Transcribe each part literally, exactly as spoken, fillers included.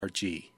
G.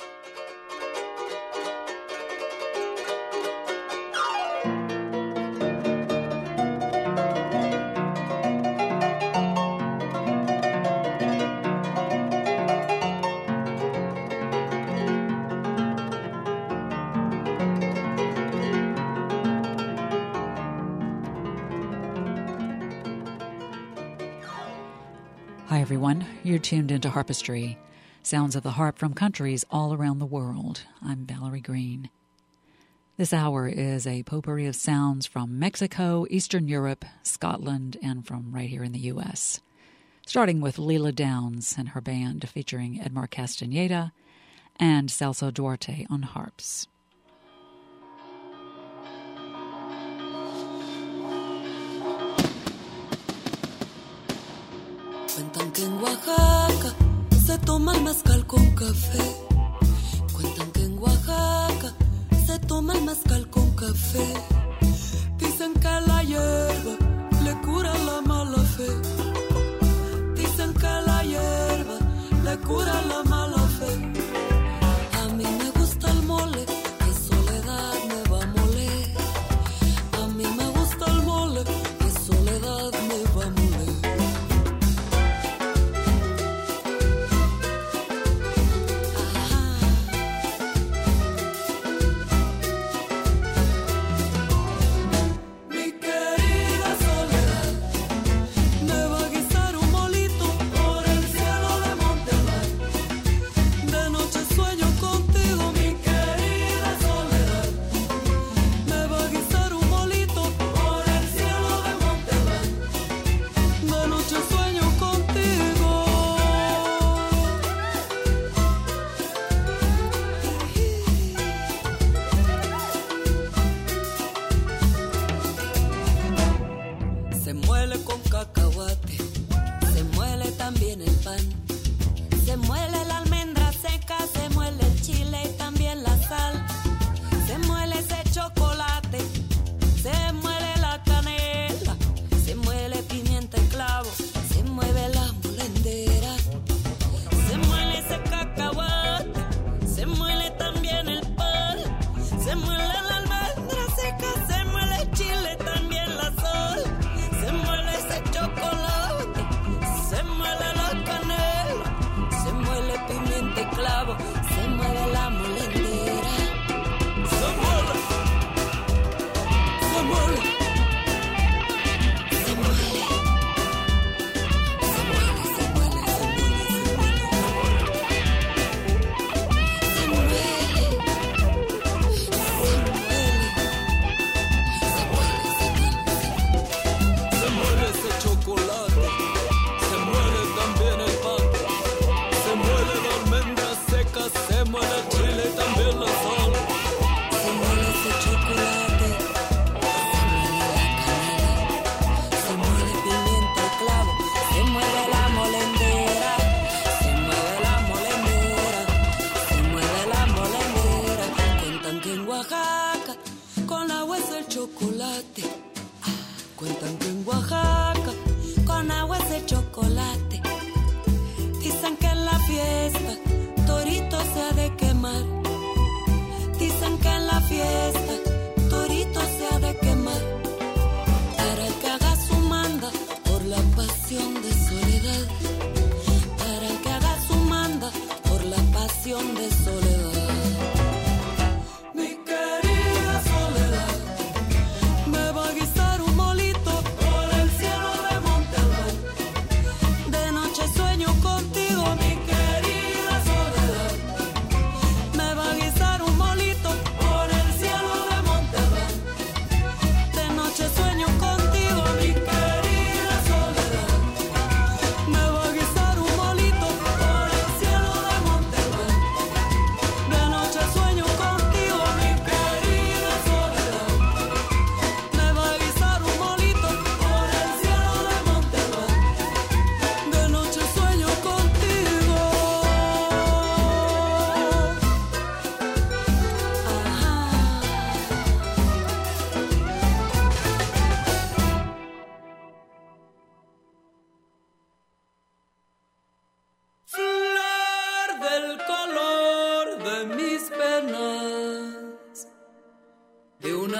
Hi, everyone. You're tuned into Harpistry, sounds of the harp from countries all around the world. I'm Valerie Green. This hour is a potpourri of sounds from Mexico, Eastern Europe, Scotland, and from right here in the U S, starting with Leela Downs and her band featuring Edmar Castaneda and Celso Duarte on harps. Cuentan que en Oaxaca se toma el mezcal con café. Cuentan que en Oaxaca se toma el mezcal con café. Dicen que la hierba le cura la mala fe. Dicen que la hierba le cura la mala fe. A mí me gusta el mole, que soledad me va a moler. A mí me gusta el mole, que soledad me va a moler. Me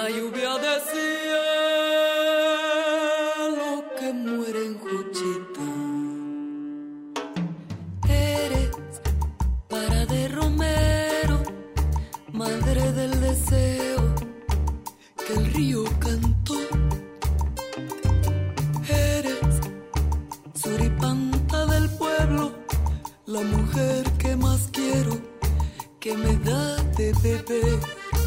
una lluvia de cielo que muere en Juchita. Eres para de Romero, madre del deseo que el río cantó. Eres suripanta del pueblo, la mujer que más quiero, que me da de beber.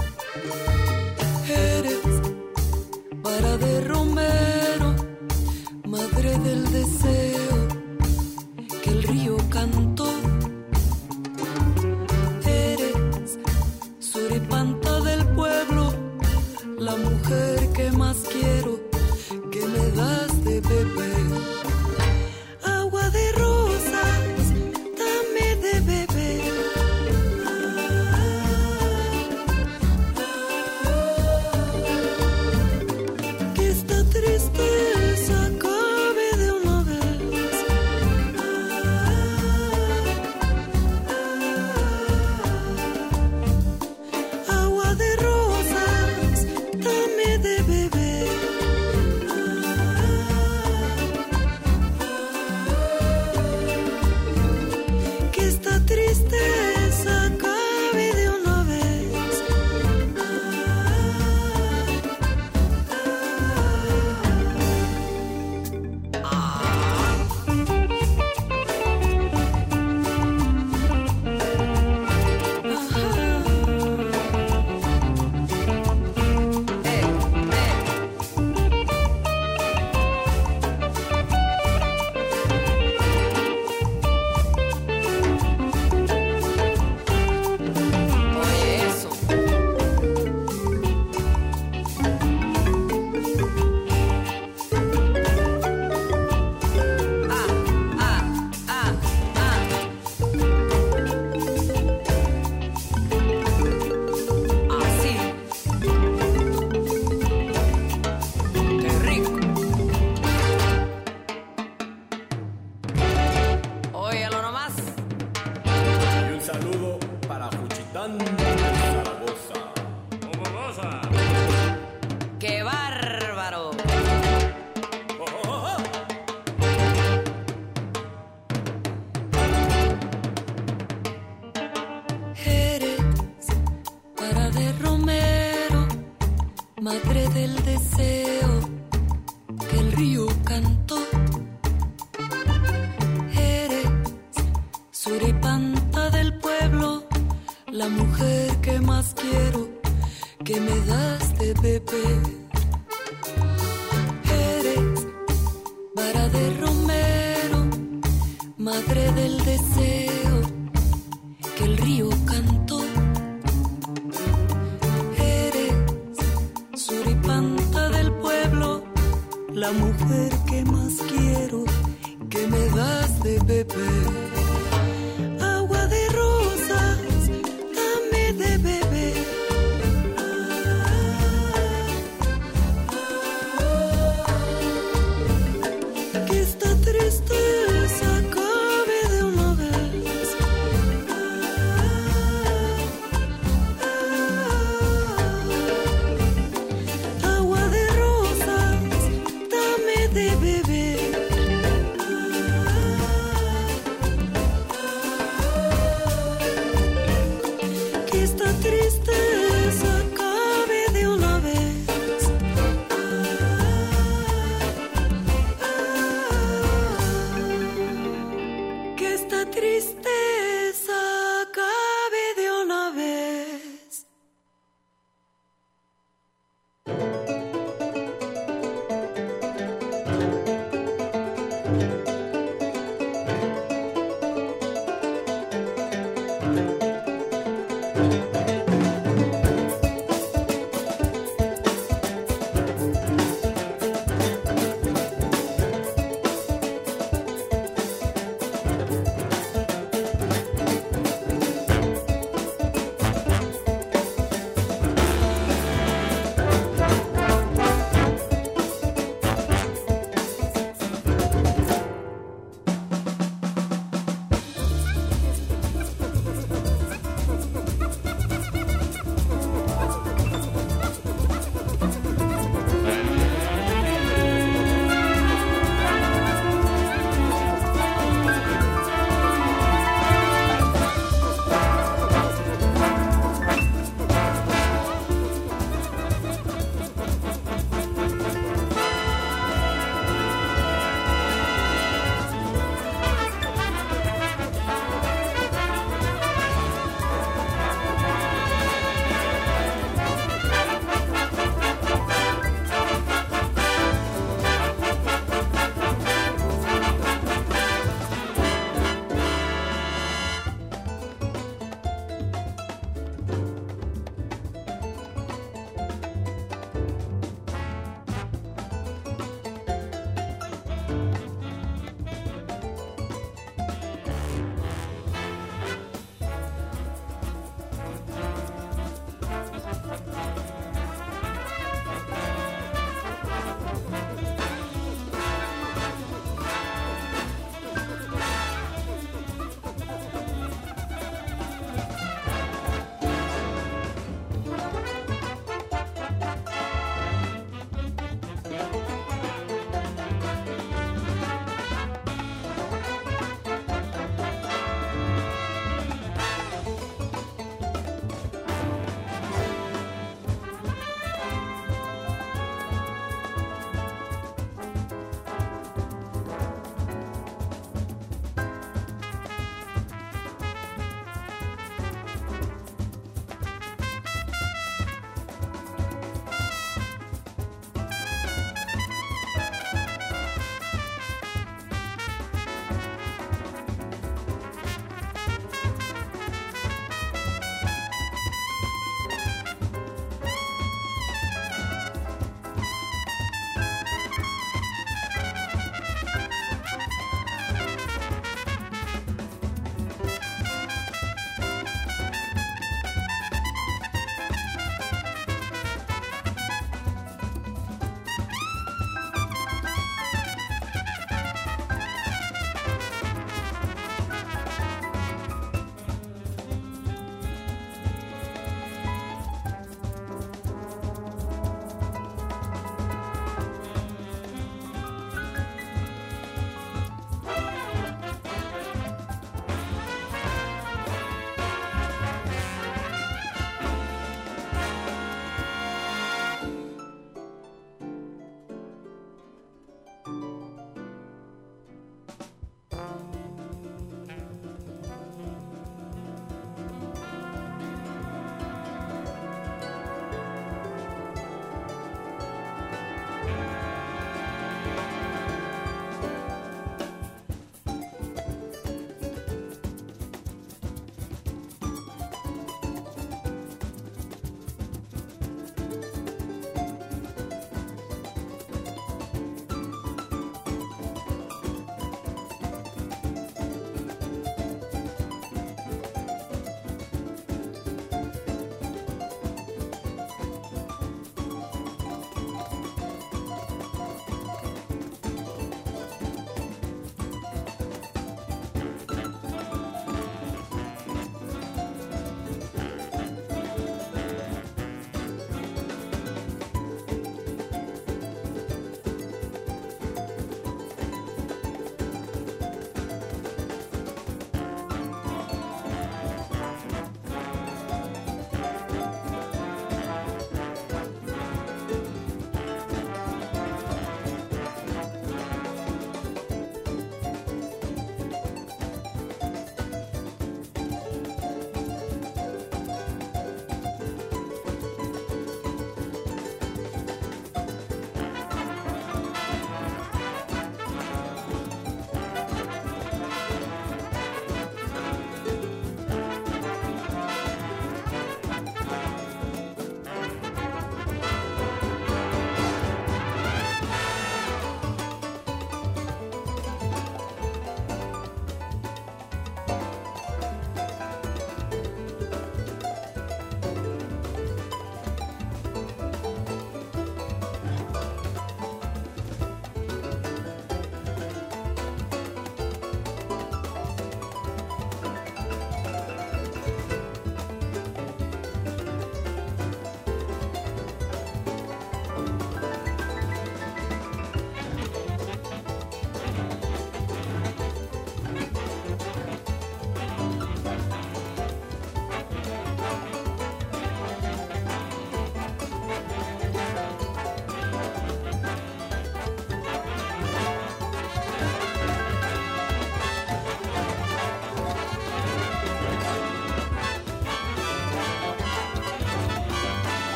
Eres para de Romero, madre del deseo que el río cantó. Eres suripanta del pueblo, la mujer que más quiero, que me das de beber. Agua de rosas, dame de beber. Que esta tristeza acabe de una vez. Agua de rosas, dame de beber. Que esta tristeza acabe de una vez. Oye, eso. Ah, ah, ah, ah. Así. Qué rico. Óyalo nomás. Y un saludo para Juchitán de Zaragoza. ¡Qué bárbaro! Eres para de Romero, madre del deseo que el río cantó. Eres suripanta del pueblo, la mujer que más quiero, que me das de beber. Eres vara de Romero, madre del deseo que el río cantó. Eres suripanta del pueblo, la mujer que más quiero, que me das de beber. Agua de rosas, dame de beber. Que esta tristeza acabe de una vez. Agua de rosas, dame de beber.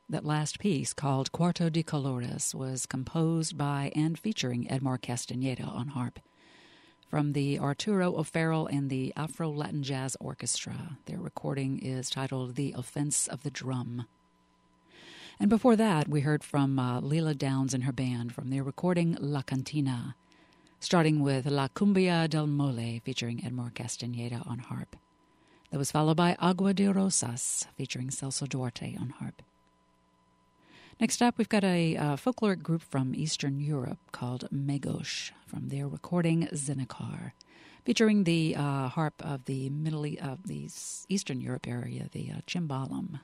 That last piece, called Quarto di Colores, was composed by and featuring Edmar Castaneda on harp. From the Arturo O'Farrell and the Afro-Latin Jazz Orchestra. Their recording is titled The Offense of the Drum. And before that, we heard from uh, Leela Downs and her band from their recording La Cantina, starting with La Cumbia del Mole, featuring Edmar Castaneda on harp. That was followed by Agua de Rosas, featuring Celso Duarte on harp. Next up, we've got a uh, folkloric group from Eastern Europe called Megosh, from their recording Zinekar, featuring the uh, harp of the Middle e- of the Eastern Europe area, the uh, cimbalum.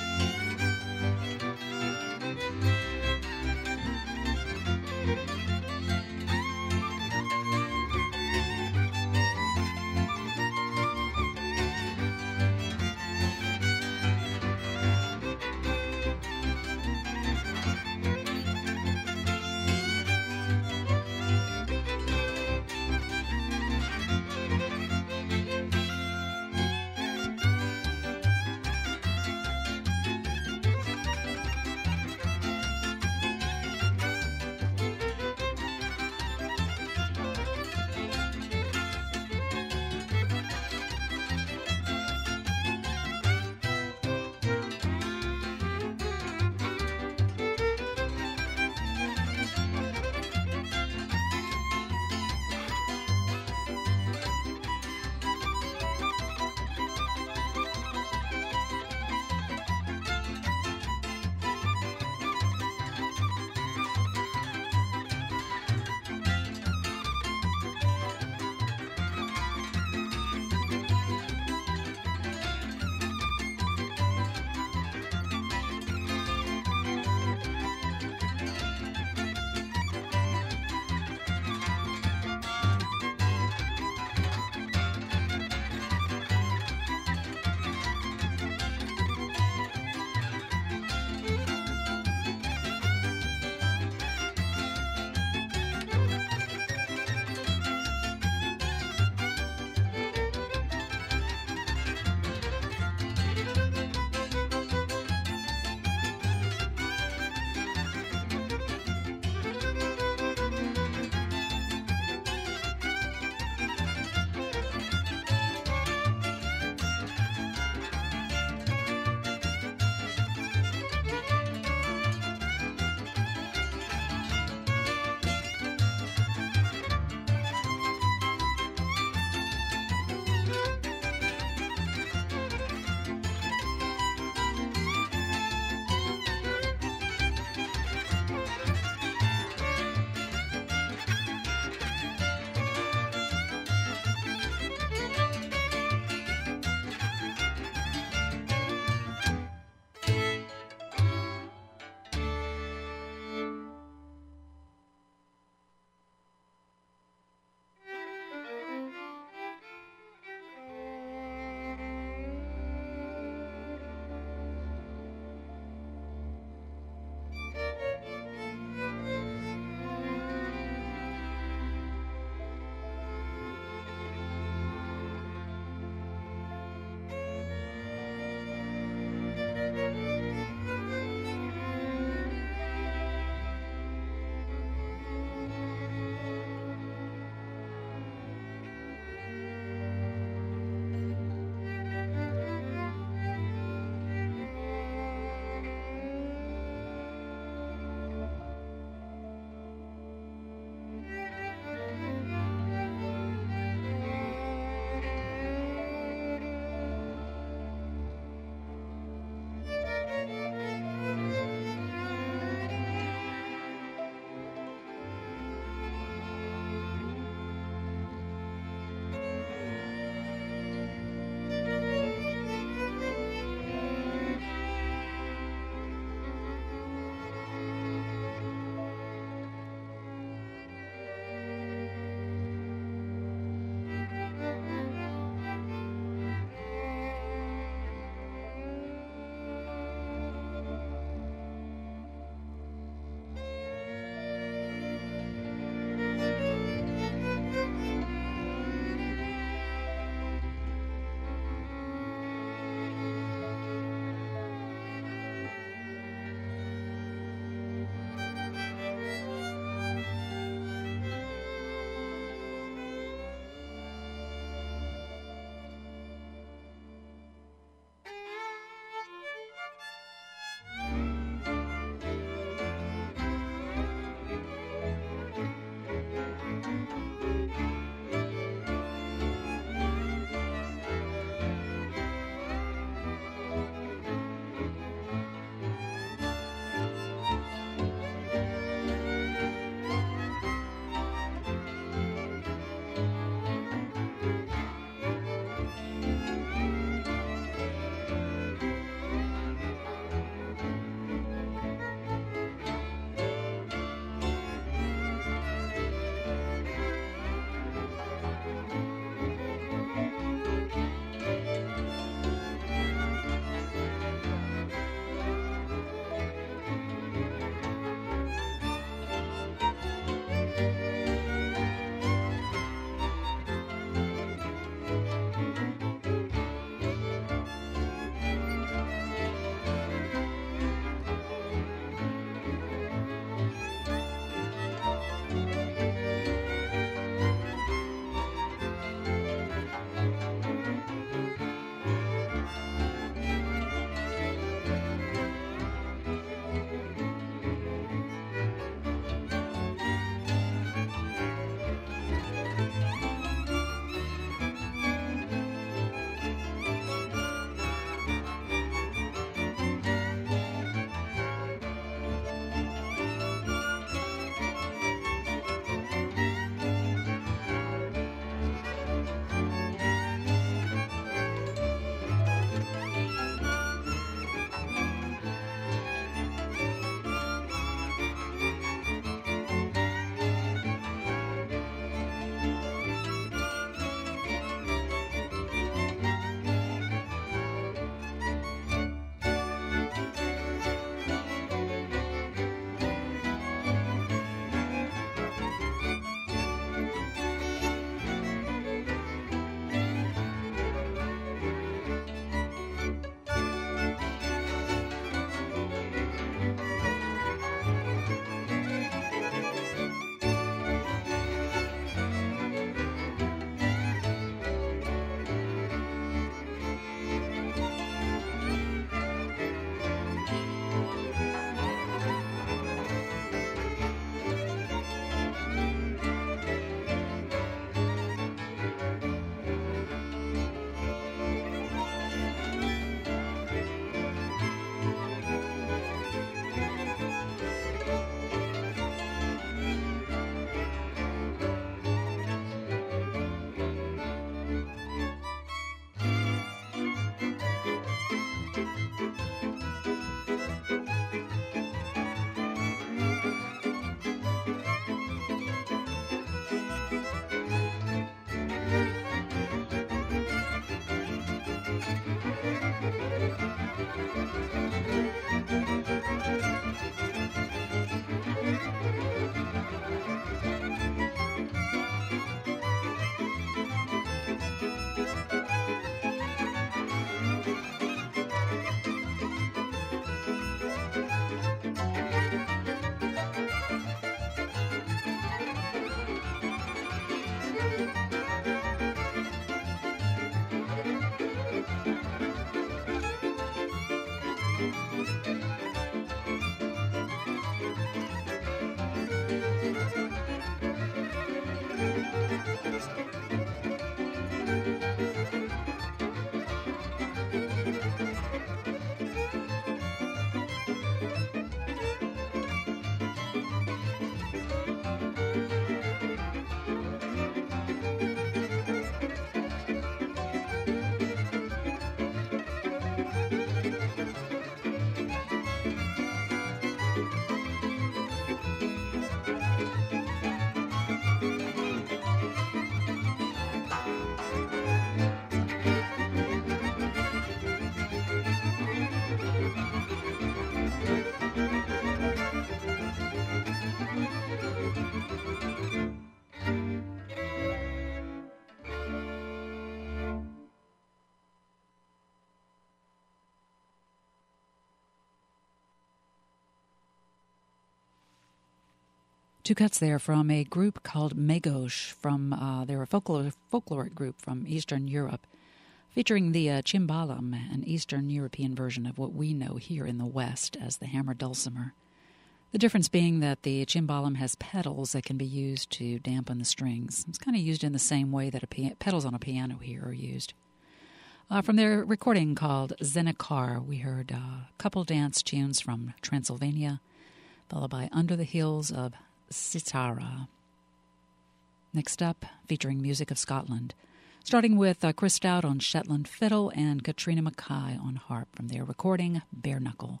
Two cuts there from a group called Megosh, from uh, they're a folklore, folkloric group from Eastern Europe, featuring the uh, cimbalum, an Eastern European version of what we know here in the West as the hammer dulcimer. The difference being that the cimbalum has pedals that can be used to dampen the strings. It's kind of used in the same way that a pia- pedals on a piano here are used. Uh, from their recording called Zenekar, we heard uh, couple dance tunes from Transylvania, followed by Under the Hills of Cithara. Next up, featuring music of Scotland, starting with uh, Chris Stout on Shetland fiddle and Katrina Mackay on harp from their recording Bare Knuckle.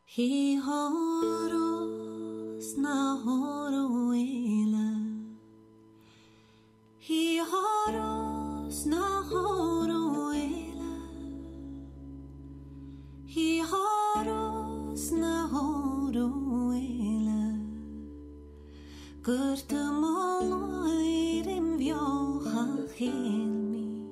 He horos na horoela. He horos na horoela. He horos na horoela. Gurt moloir im viocha helmi.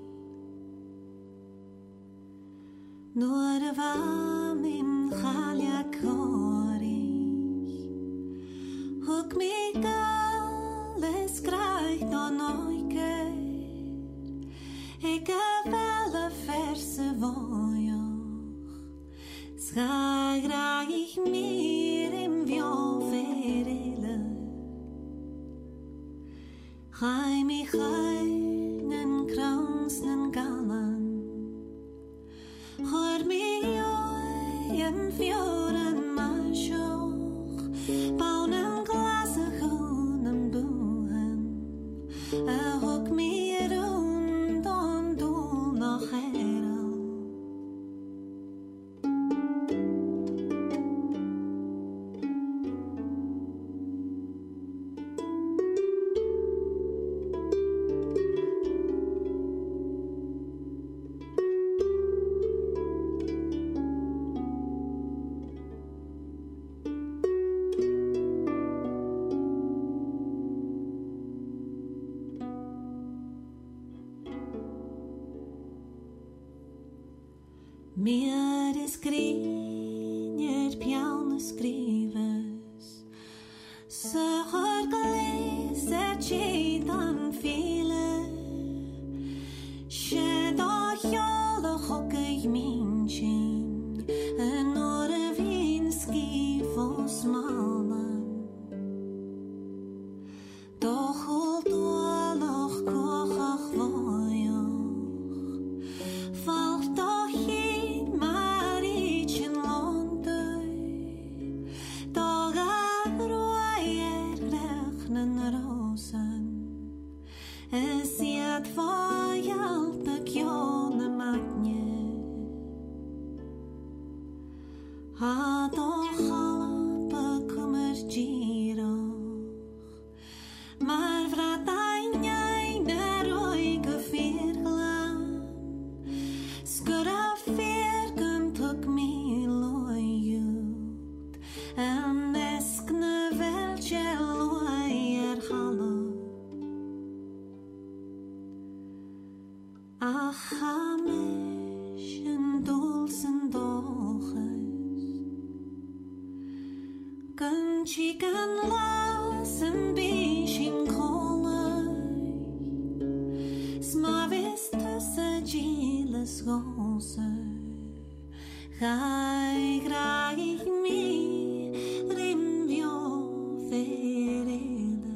Nur vam im chalya korig. Hook me gales krijgt dan oiker. Ik heb wel een verse vojoch. Schag graag ik meer in vioverele. Gai me geinen kransnen galan. Hoor me en fjoren marsjoch. Bouwen glazen groenen boeren. Er hok me rond dan doel nog heral. Meer de skringer pjaune skrives. Så har gleset tjedan file. Sjeda hjala hokkig min kjeng. En åre vinski for smalan. Doch holdt ålach kochach vojoch. Falt doch hin marichin londur. Dagar roer rechnen rosen. Es jad vajalt a kjone magne. Ha doch halpa kommer giroch. Maar vrat ein eine roige firglan. Skura firgen tuk mi loyut. En eskne velche loyer hallo. Ach hamish en dulsen doches. Gun chicken las en bishin kolai. Smavis tusse giles goser. Gai graag mi rimvio verede.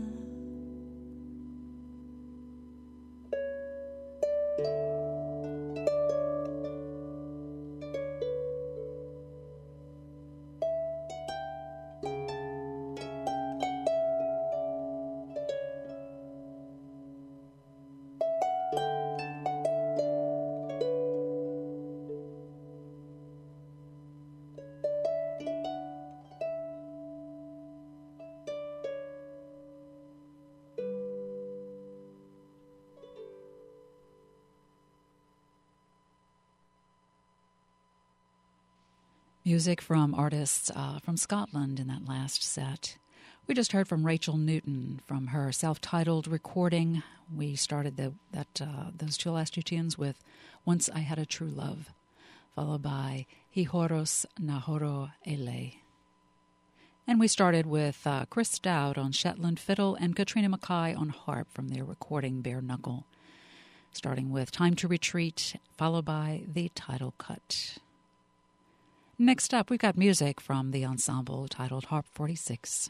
Music from artists uh, from Scotland in that last set. We just heard from Rachel Newton from her self-titled recording. We started the, that uh, those two last two tunes with Once I Had a True Love, followed by Hi Horos na Horo Ele. And we started with uh, Chris Dowd on Shetland fiddle and Katrina Mackay on harp from their recording Bare Knuckle, starting with Time to Retreat, followed by the title cut. Next up, we've got music from the ensemble titled Harp forty-six.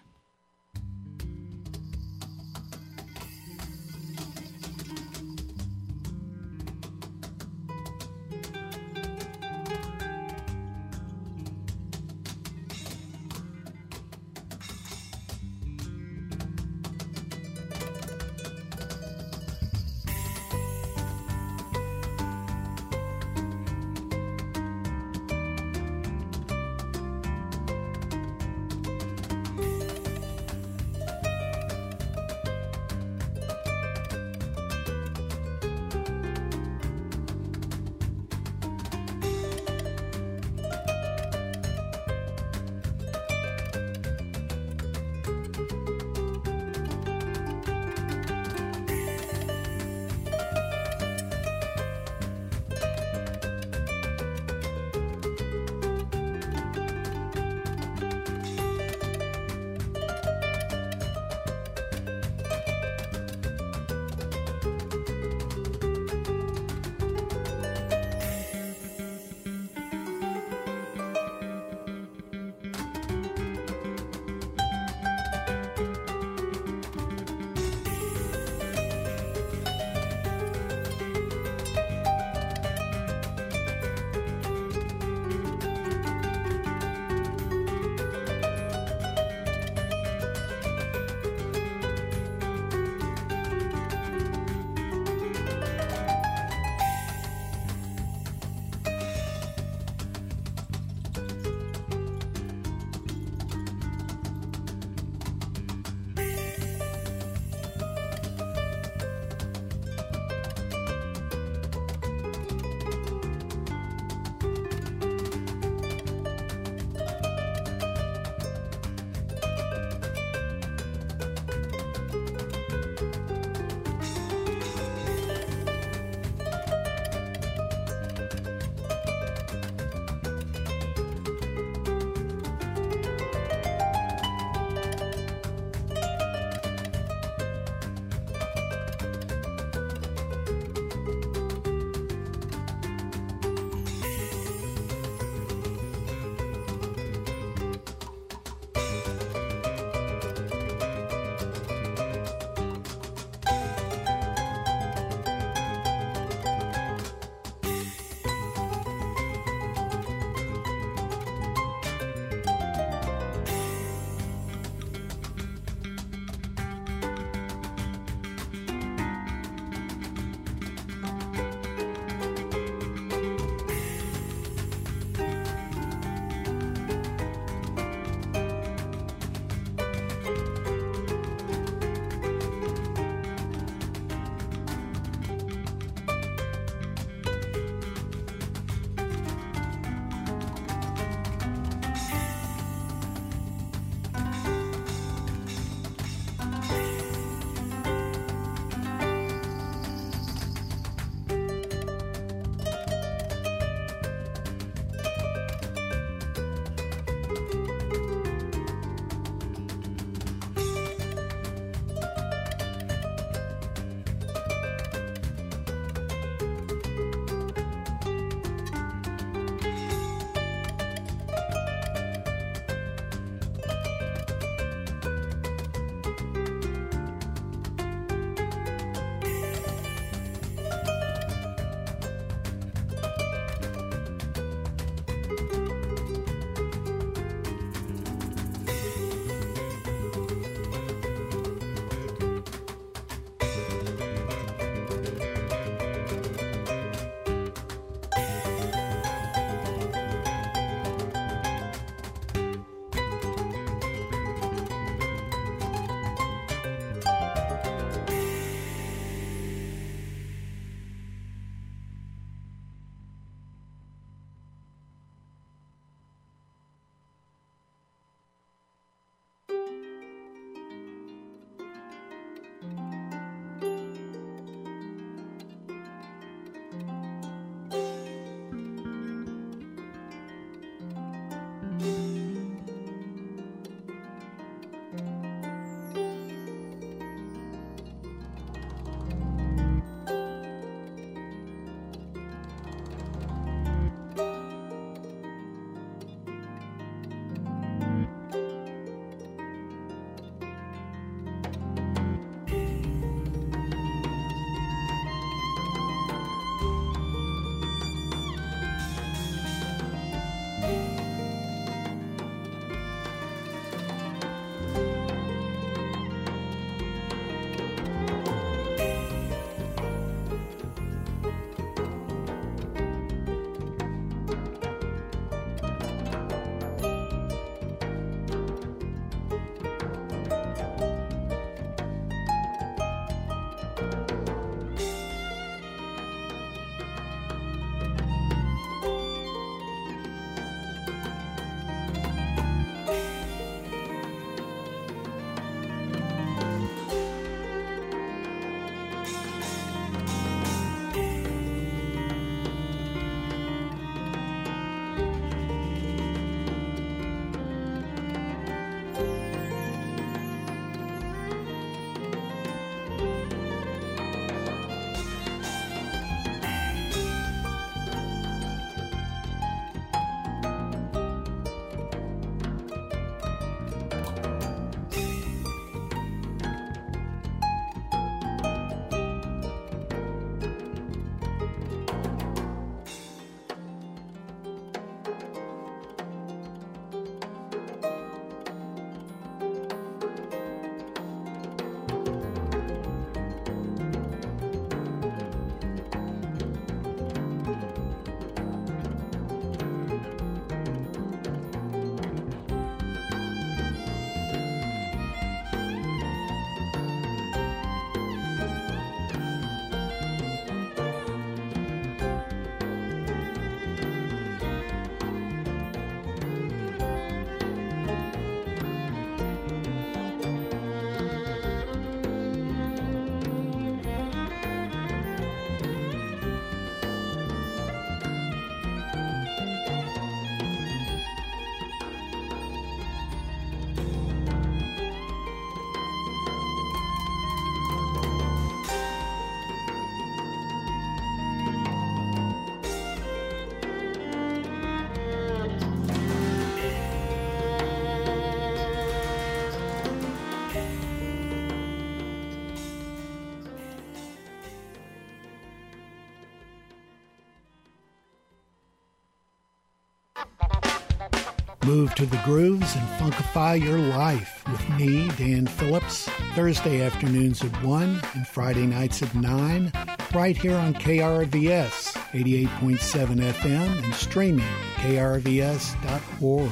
Move to the grooves and funkify your life with me, Dan Phillips, Thursday afternoons at one and Friday nights at nine, right here on K R V S eighty-eight point seven F M and streaming at K R V S dot org.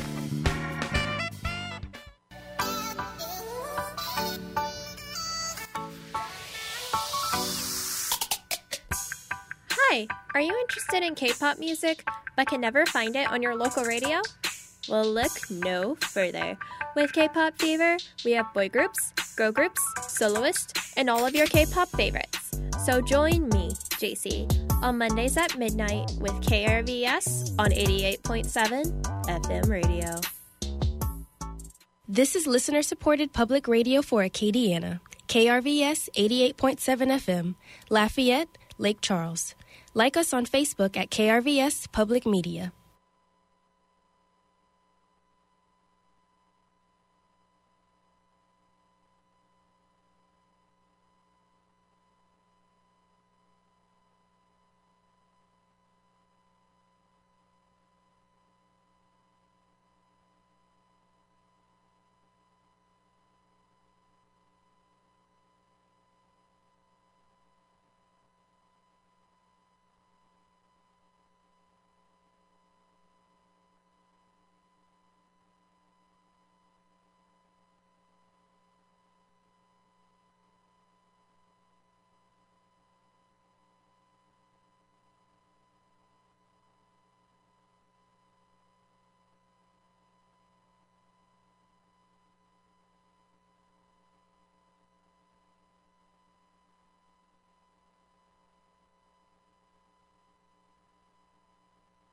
Hi, are you interested in K-pop music but can never find it on your local radio? Well, look no further. With K-Pop Fever, we have boy groups, girl groups, soloists, and all of your K-pop favorites. So join me, J C, on Mondays at midnight with K R V S on eighty-eight point seven F M radio. This is listener-supported public radio for Acadiana, K R V S eighty-eight point seven F M, Lafayette, Lake Charles. Like us on Facebook at K R V S Public Media.